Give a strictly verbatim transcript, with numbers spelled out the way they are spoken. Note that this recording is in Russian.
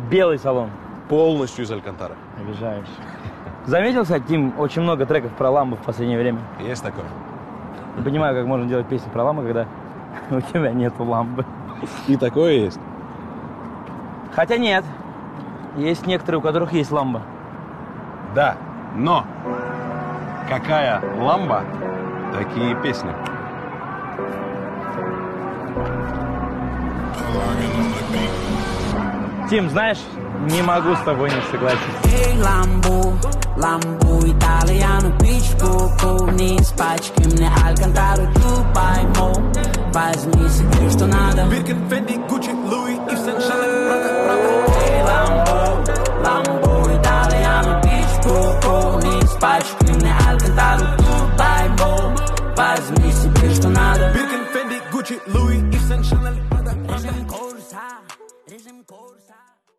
Белый салон. Полностью из Алькантары. Обижаешь. Заметил, кстати, Тим, очень много треков про ламбо в последнее время. Есть такое. Не понимаю, как можно делать песню про ламбо, когда у тебя нету ламбы. И такое есть. Хотя нет. Есть некоторые, у которых есть ламбо. Да, но какая ламба, такие песни. Тим, знаешь, не могу с тобой не согласиться. Эй, ламбу, ламбу, итальяну, пичку, вниз пачки, мне Алькантару, Дубай, мо. Возьми себе, что надо. Birkin, Fendi, Gucci, Louis, Yves Saint Laurent, Prada, Prada. Эй, ламбу, ламбу, итальяну, пичку, вниз пачки, мне Алькантару, Дубай, мо. Возьми себе, что надо. Birkin, Fendi, Gucci, Louis, Yves Saint Laurent, Prada, Prada. Режим курса, режим курса.